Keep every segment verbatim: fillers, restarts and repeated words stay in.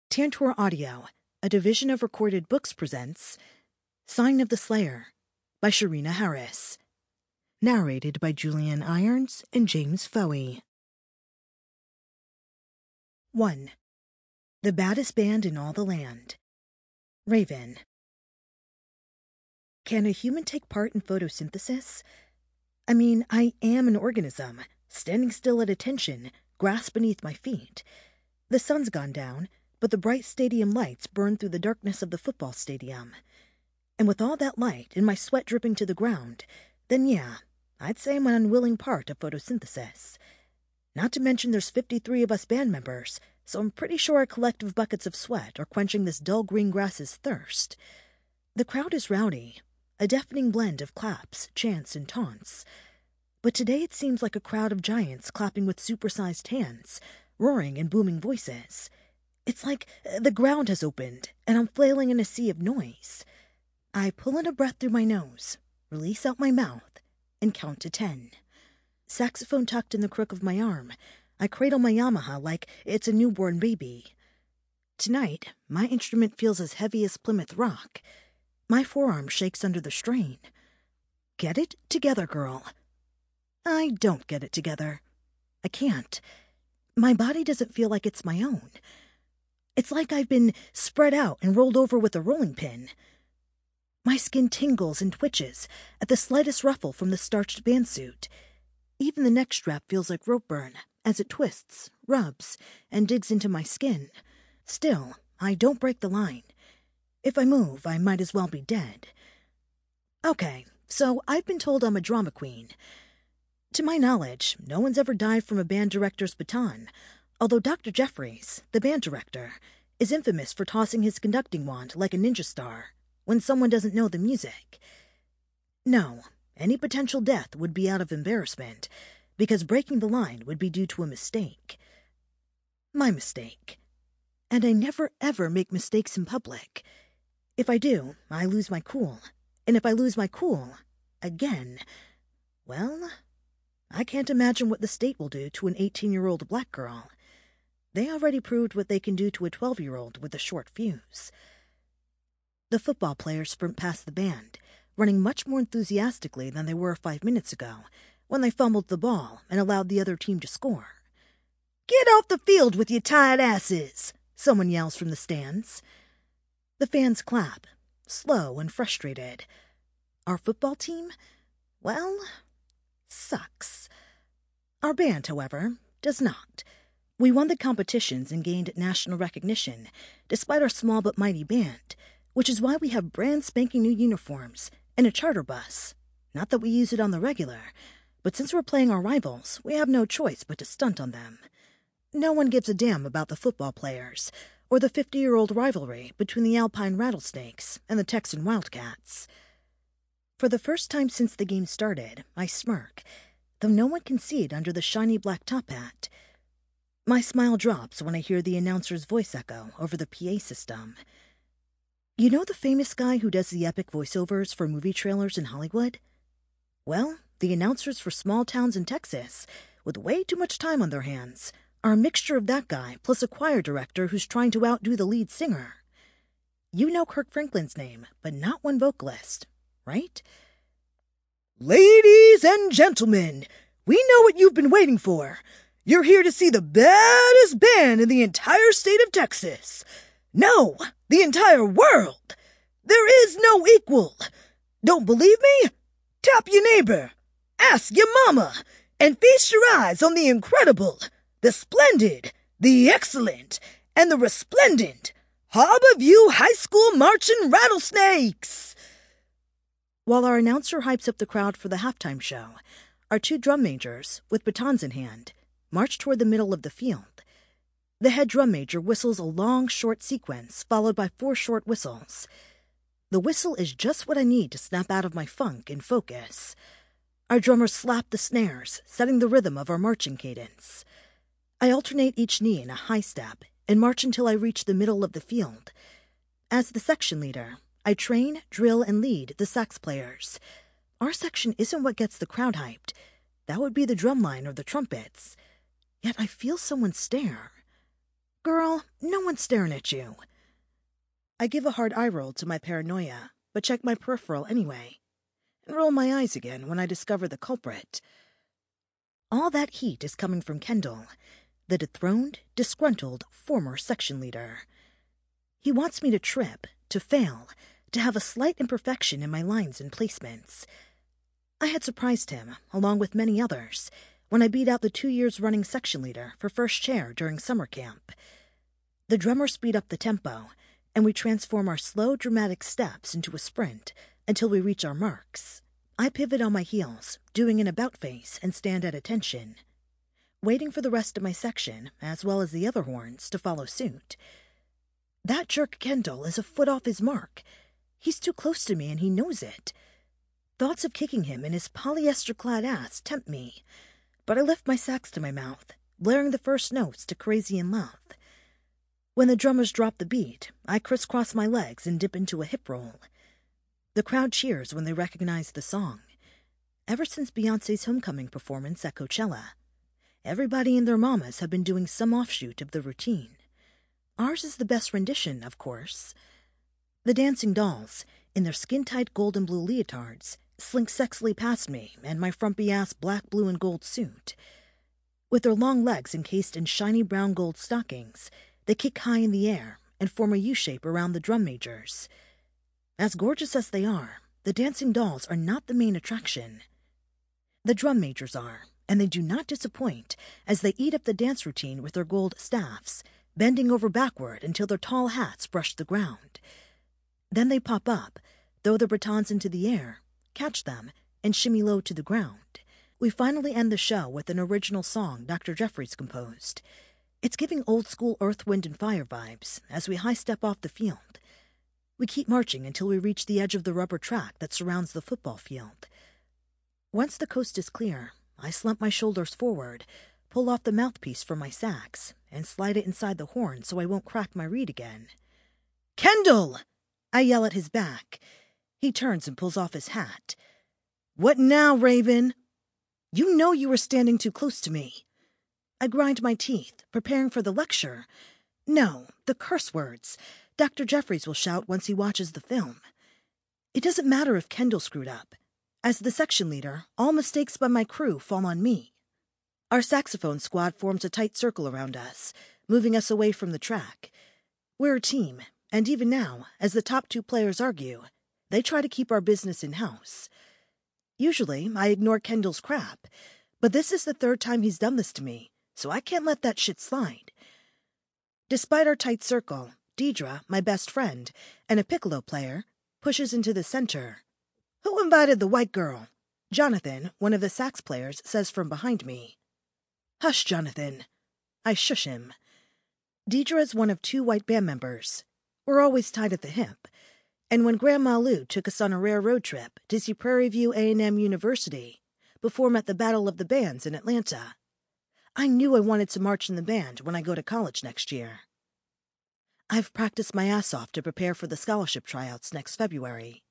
Tantor Audio, a division of Recorded Books, presents Sign of the Slayer by Sharina Harris. Narrated by Julian Irons and James Foey. one. The baddest band in all the land. Raven. Can a human take part in photosynthesis? I mean, I am an organism, standing still at attention, grass beneath my feet. The sun's gone down, but the bright stadium lights burn through the darkness of the football stadium. And with all that light and my sweat dripping to the ground, then yeah, I'd say I'm an unwilling part of photosynthesis. Not to mention there's fifty-three of us band members, so I'm pretty sure our collective buckets of sweat are quenching this dull green grass's thirst. The crowd is rowdy, a deafening blend of claps, chants, and taunts. But today it seems like a crowd of giants clapping with supersized hands, roaring and booming voices. It's like the ground has opened, and I'm flailing in a sea of noise. I pull in a breath through my nose, release out my mouth, and count to ten. Saxophone tucked in the crook of my arm, I cradle my Yamaha like it's a newborn baby. Tonight, my instrument feels as heavy as Plymouth Rock. My forearm shakes under the strain. Get it together, girl. I don't get it together. I can't. My body doesn't feel like it's my own. It's like I've been spread out and rolled over with a rolling pin. My skin tingles and twitches at the slightest ruffle from the starched bandsuit. Even the neck strap feels like rope burn as it twists, rubs, and digs into my skin. Still, I don't break the line. If I move, I might as well be dead. Okay, so I've been told I'm a drama queen. To my knowledge, no one's ever died from a band director's baton, although Doctor Jeffries, the band director, is infamous for tossing his conducting wand like a ninja star when someone doesn't know the music. No, any potential death would be out of embarrassment, because breaking the line would be due to a mistake. My mistake. And I never ever make mistakes in public. If I do, I lose my cool. And if I lose my cool, again, well, I can't imagine what the state will do to an eighteen-year-old black girl. They already proved what they can do to a twelve-year-old with a short fuse. The football players sprint past the band, running much more enthusiastically than they were five minutes ago, when they fumbled the ball and allowed the other team to score. "Get off the field with your tired asses!" someone yells from the stands. The fans clap, slow and frustrated. Our football team? Well, sucks. Our band, however, does not. We won the competitions and gained national recognition, despite our small but mighty band, which is why we have brand spanking new uniforms and a charter bus. Not that we use it on the regular, but since we're playing our rivals, we have no choice but to stunt on them. No one gives a damn about the football players, or the fifty-year-old rivalry between the Alpine Rattlesnakes and the Texan Wildcats. For the first time since the game started, I smirk, though no one can see it under the shiny black top hat. My smile drops when I hear the announcer's voice echo over the P A system. You know the famous guy who does the epic voiceovers for movie trailers in Hollywood? Well, the announcers for small towns in Texas, with way too much time on their hands, are a mixture of that guy plus a choir director who's trying to outdo the lead singer. You know Kirk Franklin's name, but not one vocalist, right? "Ladies and gentlemen, we know what you've been waiting for. You're here to see the baddest band in the entire state of Texas. No, the entire world. There is no equal. Don't believe me? Tap your neighbor, ask your mama, and feast your eyes on the incredible, the splendid, the excellent, and the resplendent Harbor View High School Marching Rattlesnakes." While our announcer hypes up the crowd for the halftime show, our two drum majors, with batons in hand, march toward the middle of the field. The head drum major whistles a long, short sequence, followed by four short whistles. The whistle is just what I need to snap out of my funk and focus. Our drummers slap the snares, setting the rhythm of our marching cadence. I alternate each knee in a high step and march until I reach the middle of the field. As the section leader, I train, drill, and lead the sax players. Our section isn't what gets the crowd hyped. That would be the drumline or the trumpets. Yet I feel someone stare. Girl, no one's staring at you. I give a hard eye roll to my paranoia, but check my peripheral anyway, and roll my eyes again when I discover the culprit. All that heat is coming from Kendall, the dethroned, disgruntled former section leader. He wants me to trip, to fail, to have a slight imperfection in my lines and placements. I had surprised him, along with many others, when I beat out the two years running section leader for first chair during summer camp. The drummers speed up the tempo, and we transform our slow, dramatic steps into a sprint until we reach our marks. I pivot on my heels, doing an about face, and stand at attention, waiting for the rest of my section, as well as the other horns, to follow suit. That jerk Kendall is a foot off his mark. He's too close to me, and he knows it. Thoughts of kicking him in his polyester-clad ass tempt me, but I lift my sax to my mouth, blaring the first notes to Crazy in Love. When the drummers drop the beat, I crisscross my legs and dip into a hip roll. The crowd cheers when they recognize the song. Ever since Beyoncé's homecoming performance at Coachella, everybody and their mamas have been doing some offshoot of the routine. Ours is the best rendition, of course. The dancing dolls, in their skin-tight gold and blue leotards, slink sexily past me and my frumpy-ass black, blue, and gold suit. With their long legs encased in shiny brown gold stockings, they kick high in the air and form a U-shape around the drum majors. As gorgeous as they are, the dancing dolls are not the main attraction. The drum majors are, and they do not disappoint as they eat up the dance routine with their gold staffs, bending over backward until their tall hats brush the ground. Then they pop up, throw their batons into the air, catch them, and shimmy low to the ground. We finally end the show with an original song Doctor Jeffries composed. It's giving old-school Earth, Wind, and Fire vibes as we high-step off the field. We keep marching until we reach the edge of the rubber track that surrounds the football field. Once the coast is clear, I slump my shoulders forward, pull off the mouthpiece from my sax, and slide it inside the horn so I won't crack my reed again. "Kendall!" I yell at his back. He turns and pulls off his hat. "What now, Raven?" "You know you were standing too close to me." I grind my teeth, preparing for the lecture. No, the curse words Doctor Jeffries will shout once he watches the film. It doesn't matter if Kendall screwed up. As the section leader, all mistakes by my crew fall on me. Our saxophone squad forms a tight circle around us, moving us away from the track. We're a team, and even now, as the top two players argue, they try to keep our business in-house. Usually, I ignore Kendall's crap, but this is the third time he's done this to me, so I can't let that shit slide. Despite our tight circle, Deidre, my best friend, and a piccolo player, pushes into the center. "Who invited the white girl?" Jonathan, one of the sax players, says from behind me. "Hush, Jonathan." I shush him. Deidre is one of two white band members. We're always tied at the hip. And when Grandma Lou took us on a rare road trip to see Prairie View A and M University, perform at the Battle of the Bands in Atlanta, I knew I wanted to march in the band when I go to college next year. I've practiced my ass off to prepare for the scholarship tryouts next February.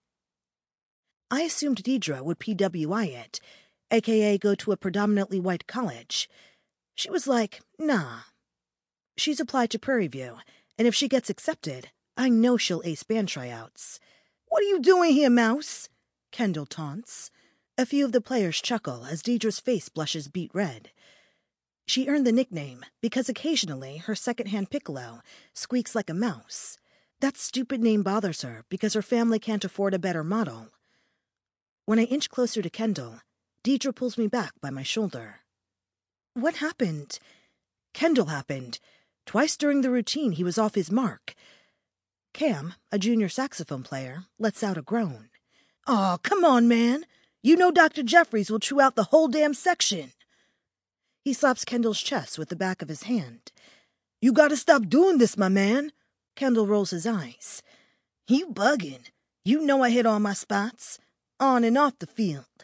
I assumed Deidre would P W I it, aka go to a predominantly white college. She was like, nah. She's applied to Prairie View, and if she gets accepted, I know she'll ace band tryouts. "What are you doing here, Mouse?" Kendall taunts. A few of the players chuckle as Deidre's face blushes beet red. She earned the nickname because occasionally her second-hand piccolo squeaks like a mouse. That stupid name bothers her because her family can't afford a better model. When I inch closer to Kendall, Deidre pulls me back by my shoulder. "What happened?" "Kendall happened. Twice during the routine he was off his mark." Cam, a junior saxophone player, lets out a groan. "Aw, come on, man. You know Doctor Jeffries will chew out the whole damn section." He slaps Kendall's chest with the back of his hand. "You gotta stop doing this, my man." Kendall rolls his eyes. "You bugging. You know I hit all my spots, on and off the field."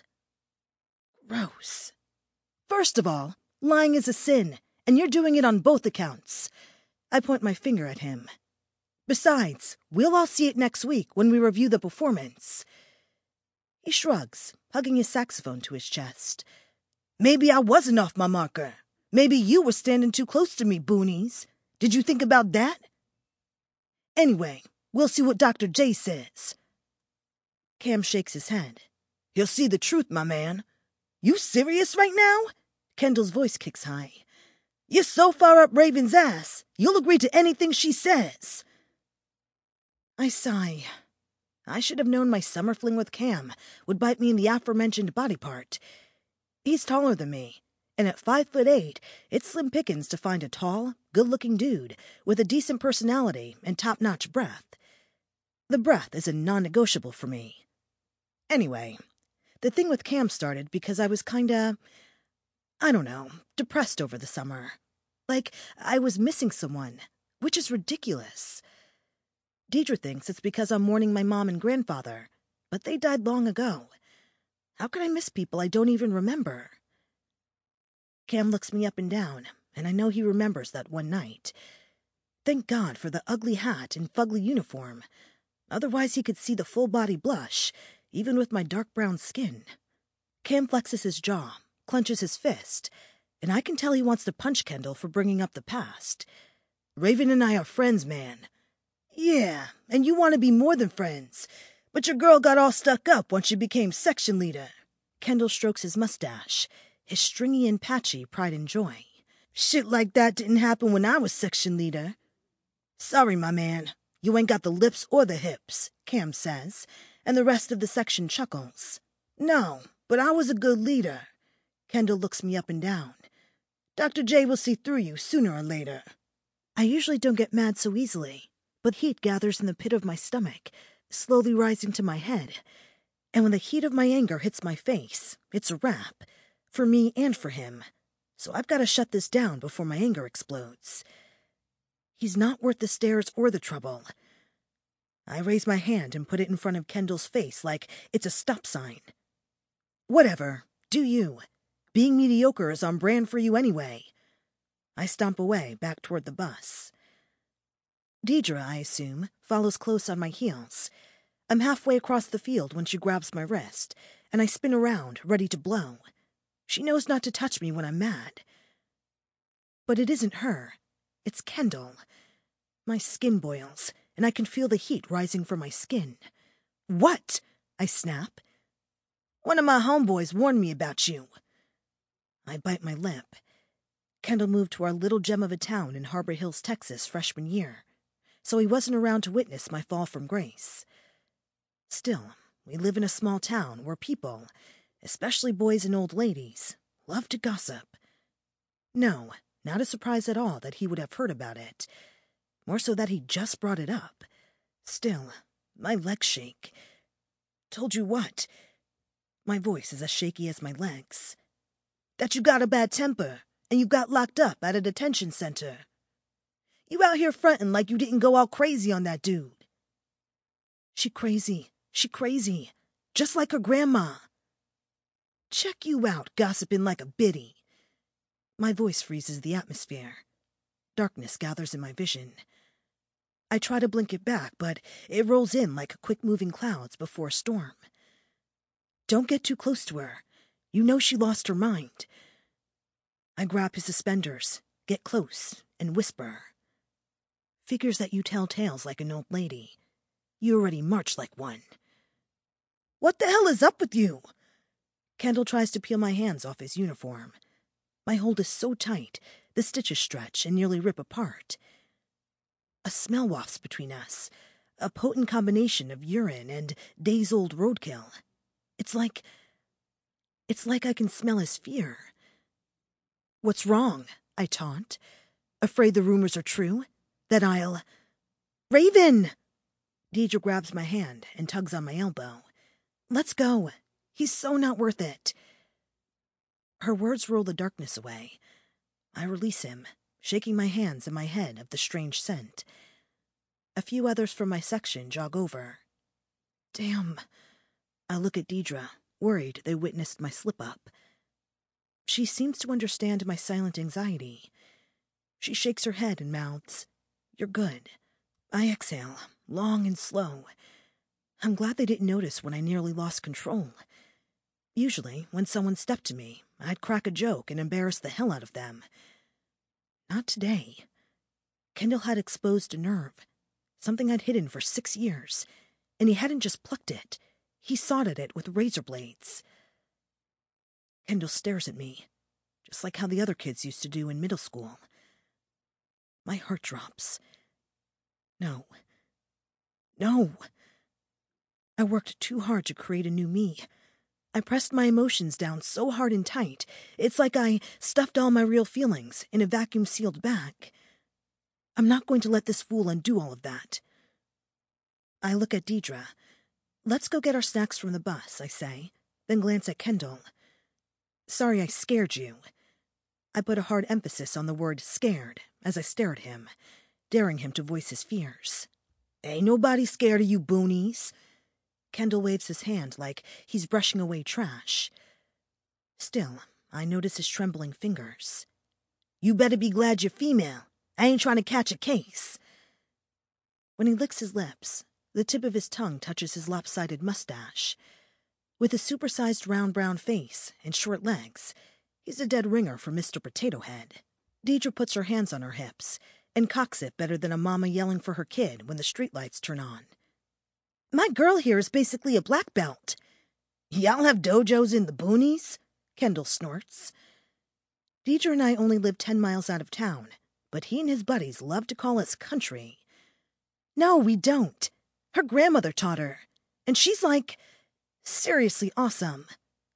Gross. "First of all, lying is a sin, and you're doing it on both accounts." I point my finger at him. "Besides, we'll all see it next week when we review the performance." He shrugs, hugging his saxophone to his chest. "Maybe I wasn't off my marker. Maybe you were standing too close to me, boonies. Did you think about that? Anyway, we'll see what Doctor J says. Cam shakes his head. He'll see the truth, my man. You serious right now? Kendall's voice kicks high. You're so far up Raven's ass, you'll agree to anything she says. I sigh. I should have known my summer fling with Cam would bite me in the aforementioned body part. He's taller than me, and at five foot eight, it's slim pickings to find a tall, good-looking dude with a decent personality and top-notch breath. The breath is a non-negotiable for me. Anyway, the thing with Cam started because I was kinda, I don't know, depressed over the summer. Like I was missing someone, which is ridiculous. Deidre thinks it's because I'm mourning my mom and grandfather, but they died long ago. How can I miss people I don't even remember? Cam looks me up and down, and I know he remembers that one night. Thank God for the ugly hat and fugly uniform. Otherwise he could see the full-body blush, even with my dark brown skin. Cam flexes his jaw, clenches his fist, and I can tell he wants to punch Kendall for bringing up the past. Raven and I are friends, man. Yeah, and you want to be more than friends, but your girl got all stuck up once you became section leader. Kendall strokes his mustache, his stringy and patchy pride and joy. Shit like that didn't happen when I was section leader. Sorry, my man, you ain't got the lips or the hips, Cam says, and the rest of the section chuckles. No, but I was a good leader. Kendall looks me up and down. Doctor J will see through you sooner or later. I usually don't get mad so easily, but heat gathers in the pit of my stomach, slowly rising to my head. And when the heat of my anger hits my face, it's a wrap, for me and for him. So I've got to shut this down before my anger explodes. He's not worth the stares or the trouble. I raise my hand and put it in front of Kendall's face like it's a stop sign. Whatever, do you. Being mediocre is on brand for you anyway. I stomp away, back toward the bus. Deidre, I assume, follows close on my heels. I'm halfway across the field when she grabs my wrist, and I spin around, ready to blow. She knows not to touch me when I'm mad. But it isn't her. It's Kendall. My skin boils, and I can feel the heat rising from my skin. What? I snap. One of my homeboys warned me about you. I bite my lip. Kendall moved to our little gem of a town in Harbor Hills, Texas, freshman year, so he wasn't around to witness my fall from grace. Still, we live in a small town where people, especially boys and old ladies, love to gossip. No, not a surprise at all that he would have heard about it. More so that he just brought it up. Still, my legs shake. Told you what? My voice is as shaky as my legs. That you got a bad temper, and you got locked up at a detention center. You out here fronting like you didn't go all crazy on that dude. She crazy. She crazy. Just like her grandma. Check you out, gossiping like a biddy. My voice freezes the atmosphere. Darkness gathers in my vision. I try to blink it back, but it rolls in like quick-moving clouds before a storm. Don't get too close to her. You know she lost her mind. I grab his suspenders, get close, and whisper. Figures that you tell tales like an old lady. You already march like one. What the hell is up with you? Kendall tries to peel my hands off his uniform. My hold is so tight, the stitches stretch and nearly rip apart. A smell wafts between us, a potent combination of urine and days-old roadkill. It's like... It's like I can smell his fear. What's wrong? I taunt. Afraid the rumors are true? That I'll... Raven! Deidre grabs my hand and tugs on my elbow. Let's go. He's so not worth it. Her words roll the darkness away. I release him, shaking my hands and my head of the strange scent. A few others from my section jog over. Damn. I look at Deidre, worried they witnessed my slip-up. She seems to understand my silent anxiety. She shakes her head and mouths, You're good. I exhale, long and slow. I'm glad they didn't notice when I nearly lost control. Usually, when someone stepped to me, I'd crack a joke and embarrass the hell out of them. Not today. Kendall had exposed a nerve, something I'd hidden for six years, and he hadn't just plucked it. He sawed at it with razor blades. Kendall stares at me, just like how the other kids used to do in middle school. My heart drops. No. No. I worked too hard to create a new me. I pressed my emotions down so hard and tight, it's like I stuffed all my real feelings in a vacuum-sealed bag. I'm not going to let this fool undo all of that. I look at Deidre. Let's go get our snacks from the bus, I say, then glance at Kendall. Sorry I scared you. I put a hard emphasis on the word scared as I stare at him, daring him to voice his fears. Ain't nobody scared of you boonies. Kendall waves his hand like he's brushing away trash. Still, I notice his trembling fingers. You better be glad you're female. I ain't trying to catch a case. When he licks his lips, the tip of his tongue touches his lopsided mustache. With a supersized round brown face and short legs, he's a dead ringer for Mister Potato Head. Deidre puts her hands on her hips and cocks it better than a mama yelling for her kid when the streetlights turn on. My girl here is basically a black belt. Y'all have dojos in the boonies? Kendall snorts. Deidre and I only live ten miles out of town, but he and his buddies love to call us country. No, we don't. Her grandmother taught her, and she's like, seriously awesome.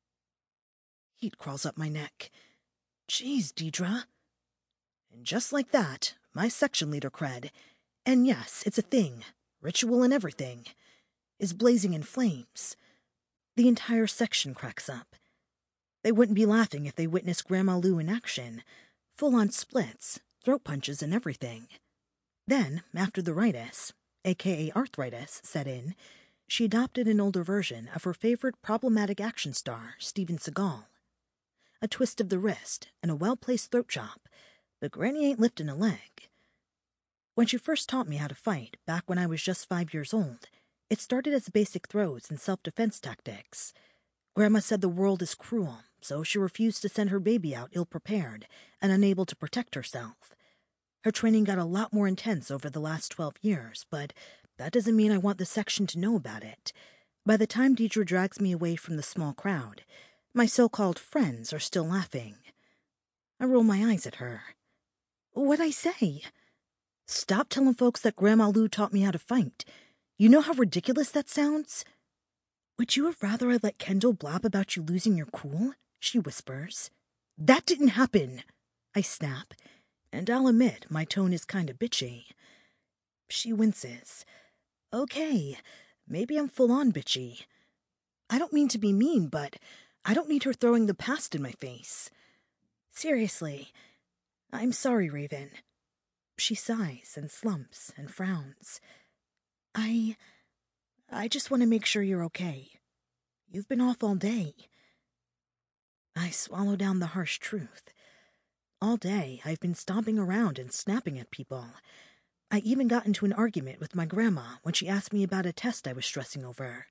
Heat crawls up my neck. Jeez, Deidre. And just like that, my section leader cred, and yes, it's a thing, ritual and everything, is blazing in flames. The entire section cracks up. They wouldn't be laughing if they witnessed Grandma Lou in action, full-on splits, throat punches and everything. Then, after the ritis, aka arthritis, set in, she adopted an older version of her favorite problematic action star, Steven Seagal. A twist of the wrist and a well-placed throat chop, but Granny ain't lifting a leg. When she first taught me how to fight, back when I was just five years old, it started as basic throws and self-defense tactics. Grandma said the world is cruel, so she refused to send her baby out ill-prepared and unable to protect herself. Her training got a lot more intense over the last twelve years, but that doesn't mean I want the section to know about it. By the time Deidre drags me away from the small crowd, my so-called friends are still laughing. I roll my eyes at her. What'd I say? Stop telling folks that Grandma Lou taught me how to fight. You know how ridiculous that sounds? Would you have rather I let Kendall blab about you losing your cool? She whispers. That didn't happen, I snap, and I'll admit my tone is kinda bitchy. She winces. Okay, maybe I'm full-on bitchy. I don't mean to be mean, but I don't need her throwing the past in my face. Seriously, I'm sorry, Raven. She sighs and slumps and frowns. I... I just want to make sure you're okay. You've been off all day. I swallow down the harsh truth. All day, I've been stomping around and snapping at people. I even got into an argument with my grandma when she asked me about a test I was stressing over.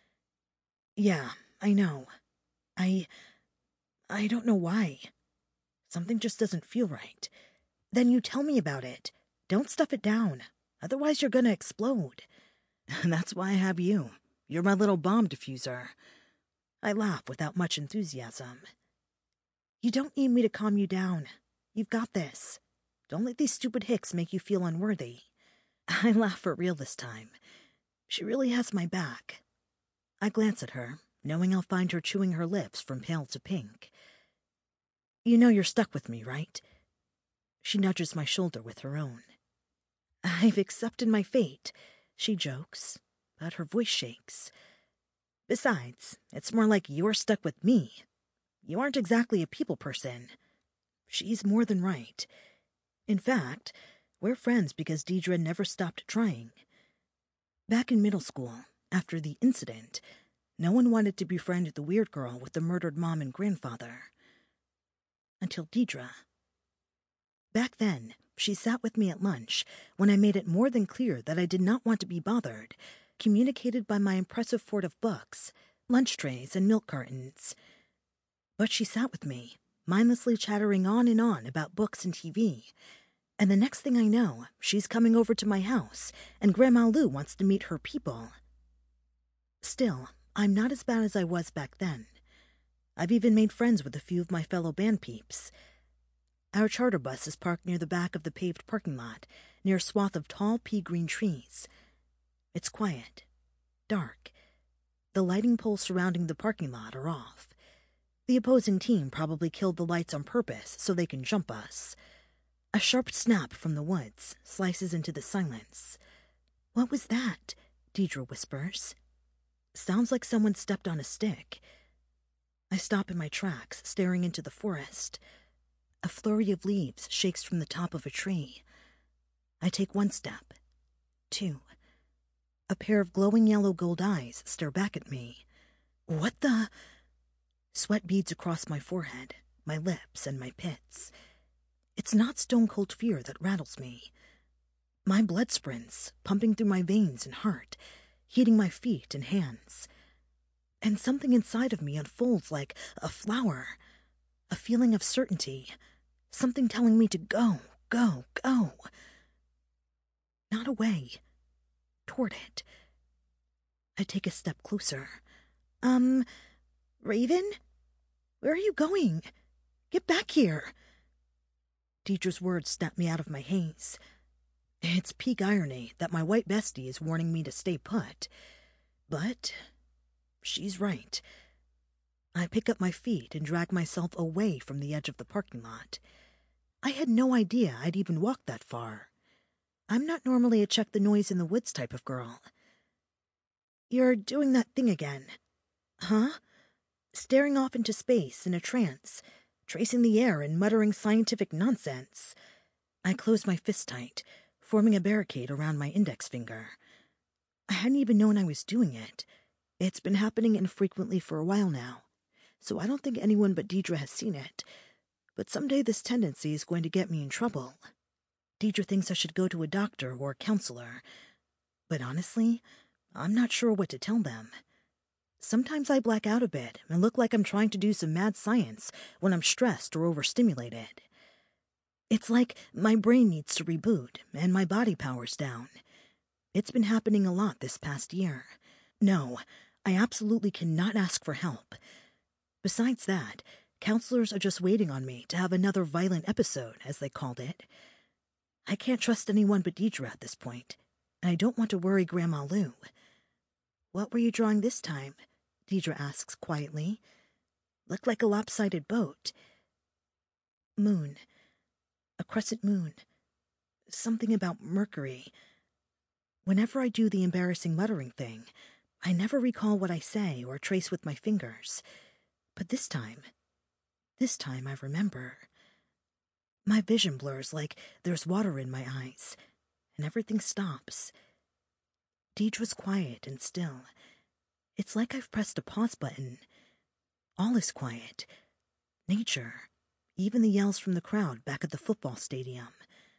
Yeah, I know. I... I don't know why. Something just doesn't feel right. Then you tell me about it. Don't stuff it down. Otherwise you're gonna explode. And that's why I have you. You're my little bomb diffuser. I laugh without much enthusiasm. You don't need me to calm you down. You've got this. Don't let these stupid hicks make you feel unworthy. I laugh for real this time. She really has my back. I glance at her, knowing I'll find her chewing her lips from pale to pink. You know you're stuck with me, right? She nudges my shoulder with her own. I've accepted my fate, she jokes, but her voice shakes. Besides, it's more like you're stuck with me. You aren't exactly a people person. She's more than right. In fact, we're friends because Deidre never stopped trying. Back in middle school, after the incident, no one wanted to befriend the weird girl with the murdered mom and grandfather. Until Deidre. Back then, she sat with me at lunch when I made it more than clear that I did not want to be bothered, communicated by my impressive fort of books, lunch trays, and milk cartons. But she sat with me, mindlessly chattering on and on about books and T V, And the next thing I know, she's coming over to my house, and Grandma Lou wants to meet her people. Still, I'm not as bad as I was back then. I've even made friends with a few of my fellow band peeps. Our charter bus is parked near the back of the paved parking lot, near a swath of tall pea-green trees. It's quiet, dark. The lighting poles surrounding the parking lot are off. The opposing team probably killed the lights on purpose so they can jump us. A sharp snap from the woods slices into the silence. "What was that?" Deidre whispers. Sounds like someone stepped on a stick. I stop in my tracks, staring into the forest. A flurry of leaves shakes from the top of a tree. I take one step. Two. A pair of glowing yellow gold eyes stare back at me. What the... Sweat beads across my forehead, my lips, and my pits. It's not stone-cold fear that rattles me. My blood sprints, pumping through my veins and heart, heating my feet and hands. And something inside of me unfolds like a flower, a feeling of certainty, something telling me to go, go, go. Not away, toward it. I take a step closer. Um, Raven? Where are you going? Get back here. Deidre's words snap me out of my haze. It's peak irony that my white bestie is warning me to stay put. But she's right. I pick up my feet and drag myself away from the edge of the parking lot. I had no idea I'd even walked that far. I'm not normally a check-the-noise-in-the-woods type of girl. You're doing that thing again. Huh? Staring off into space in a trance, tracing the air and muttering scientific nonsense. I close my fist tight, forming a barricade around my index finger. I hadn't even known I was doing it. It's been happening infrequently for a while now, so I don't think anyone but Deidre has seen it. But someday this tendency is going to get me in trouble. Deidre thinks I should go to a doctor or a counselor. But honestly, I'm not sure what to tell them. Sometimes I black out a bit and look like I'm trying to do some mad science when I'm stressed or overstimulated. It's like my brain needs to reboot and my body power's down. It's been happening a lot this past year. No, I absolutely cannot ask for help. Besides that, counselors are just waiting on me to have another violent episode, as they called it. I can't trust anyone but Deidre at this point, and I don't want to worry Grandma Lou. "What were you drawing this time?" Deidre asks quietly. "Looked like a lopsided boat." "Moon. A crescent moon. Something about Mercury. Whenever I do the embarrassing muttering thing, I never recall what I say or trace with my fingers. But this time, this time I remember. My vision blurs like there's water in my eyes, and everything stops. Deidre's quiet and still. It's like I've pressed a pause button. All is quiet. Nature. Even the yells from the crowd back at the football stadium.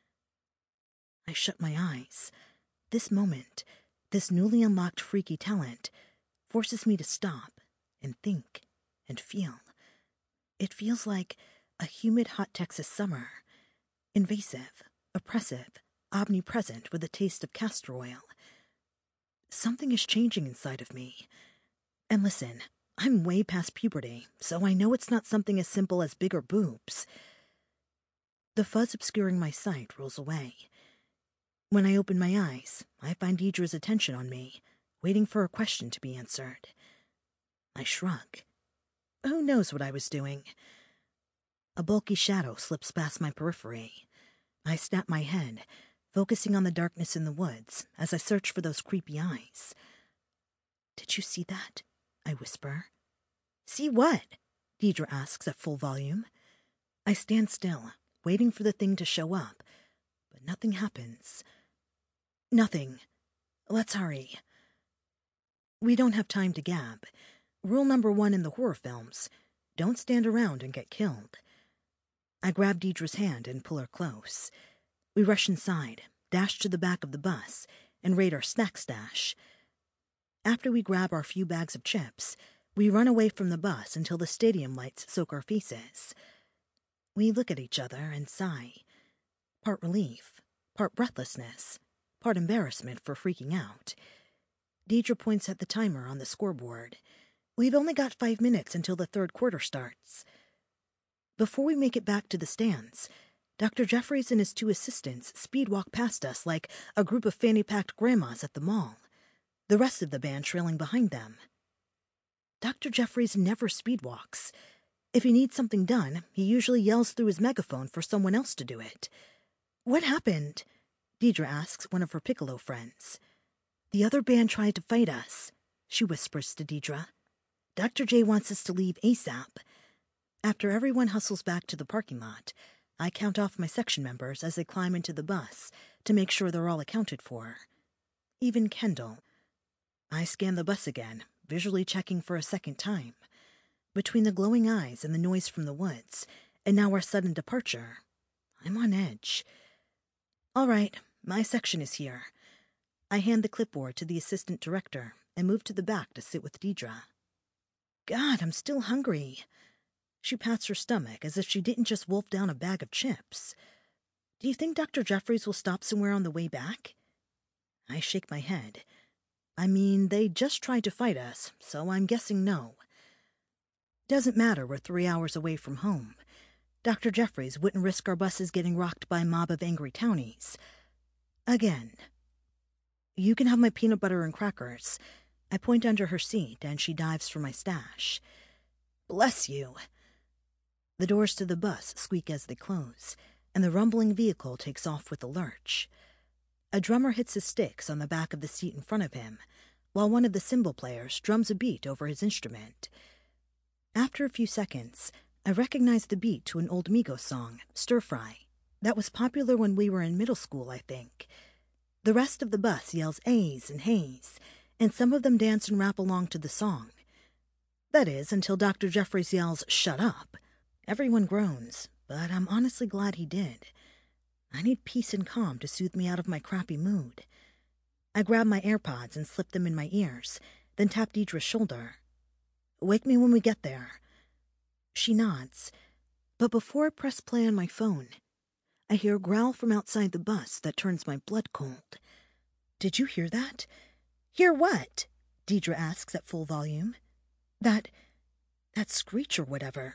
I shut my eyes. This moment, this newly unlocked freaky talent, forces me to stop and think and feel. It feels like a humid, hot Texas summer. Invasive, oppressive, omnipresent with a taste of castor oil. Something is changing inside of me. And listen, I'm way past puberty, so I know it's not something as simple as bigger boobs. The fuzz obscuring my sight rolls away. When I open my eyes, I find Deidre's attention on me, waiting for a question to be answered. I shrug. Who knows what I was doing? A bulky shadow slips past my periphery. I snap my head, focusing on the darkness in the woods as I search for those creepy eyes. "Did you see that?" I whisper. "See what?" Deidre asks at full volume. I stand still, waiting for the thing to show up, but nothing happens. "Nothing. Let's hurry." We don't have time to gab. Rule number one in the horror films: don't stand around and get killed. I grab Deidre's hand and pull her close. We rush inside, dash to the back of the bus, and raid our snack stash. After we grab our few bags of chips, we run away from the bus until the stadium lights soak our faces. We look at each other and sigh. Part relief, part breathlessness, part embarrassment for freaking out. Deidre points at the timer on the scoreboard. We've only got five minutes until the third quarter starts. Before we make it back to the stands, Doctor Jeffries and his two assistants speed walk past us like a group of fanny-packed grandmas at the mall, the rest of the band trailing behind them. Doctor Jeffries never speed walks. If he needs something done, he usually yells through his megaphone for someone else to do it. What happened? Deidre asks one of her Piccolo friends. The other band tried to fight us, she whispers to Deidre. Doctor J wants us to leave ASAP. After everyone hustles back to the parking lot, I count off my section members as they climb into the bus to make sure they're all accounted for. Even Kendall. I scan the bus again, visually checking for a second time. Between the glowing eyes and the noise from the woods, and now our sudden departure, I'm on edge. All right, my section is here. I hand the clipboard to the assistant director and move to the back to sit with Deidre. God, I'm still hungry. She pats her stomach as if she didn't just wolf down a bag of chips. Do you think Doctor Jeffries will stop somewhere on the way back? I shake my head. I mean, they just tried to fight us, so I'm guessing no. Doesn't matter, we're three hours away from home. Doctor Jeffries wouldn't risk our buses getting rocked by a mob of angry townies. Again. You can have my peanut butter and crackers. I point under her seat, and she dives for my stash. Bless you. The doors to the bus squeak as they close, and the rumbling vehicle takes off with a lurch. A drummer hits his sticks on the back of the seat in front of him, while one of the cymbal players drums a beat over his instrument. After a few seconds, I recognize the beat to an old Migos song, Stir Fry, that was popular when we were in middle school, I think. The rest of the bus yells A's and Hay's, and some of them dance and rap along to the song. That is, until Doctor Jeffries yells, "Shut up." Everyone groans, but I'm honestly glad he did. I need peace and calm to soothe me out of my crappy mood. I grab my AirPods and slip them in my ears, then tap Deidre's shoulder. Wake me when we get there. She nods, but before I press play on my phone, I hear a growl from outside the bus that turns my blood cold. Did you hear that? Hear what? Deidre asks at full volume. That... that screech or whatever.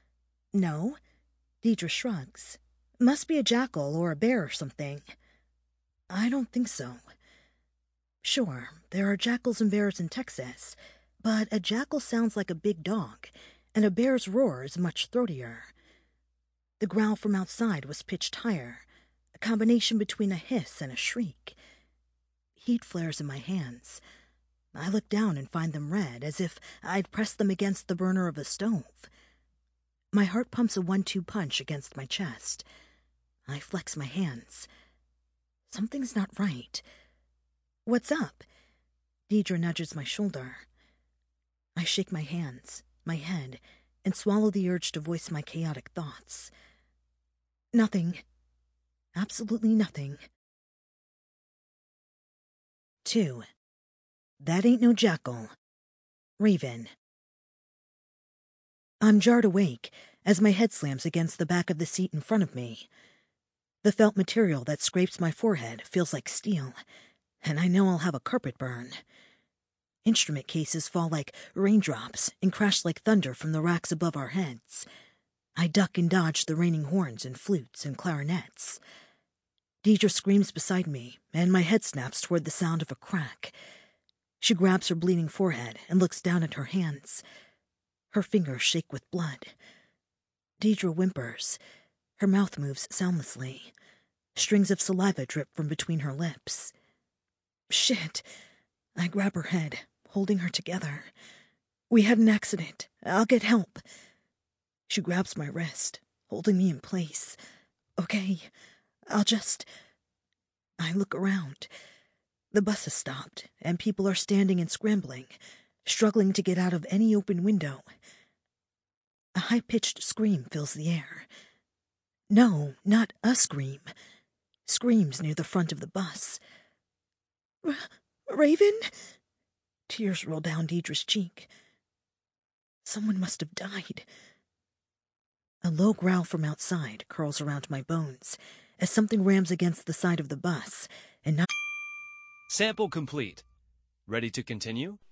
No. Deidre shrugs. Must be a jackal or a bear or something. I don't think so. Sure, there are jackals and bears in Texas, but a jackal sounds like a big dog, and a bear's roar is much throatier. The growl from outside was pitched higher, a combination between a hiss and a shriek. Heat flares in my hands. I look down and find them red, as if I'd pressed them against the burner of a stove. My heart pumps a one-two punch against my chest. I flex my hands. Something's not right. What's up? Deidre nudges my shoulder. I shake my hands, my head, and swallow the urge to voice my chaotic thoughts. Nothing. Absolutely nothing. Two. That ain't no jackal. Raven. I'm jarred awake as my head slams against the back of the seat in front of me. The felt material that scrapes my forehead feels like steel, and I know I'll have a carpet burn. Instrument cases fall like raindrops and crash like thunder from the racks above our heads. I duck and dodge the raining horns and flutes and clarinets. Deidre screams beside me, and my head snaps toward the sound of a crack. She grabs her bleeding forehead and looks down at her hands. Her fingers shake with blood. Deidre whimpers. Her mouth moves soundlessly. Strings of saliva drip from between her lips. Shit. I grab her head, holding her together. We had an accident. I'll get help. She grabs my wrist, holding me in place. Okay, I'll just... I look around. The bus has stopped, and people are standing and scrambling, struggling to get out of any open window. A high-pitched scream fills the air. No, not a scream. Screams near the front of the bus. R- Raven? Tears roll down Deidre's cheek. Someone must have died. A low growl from outside curls around my bones, as something rams against the side of the bus, and not... Sample complete. Ready to continue?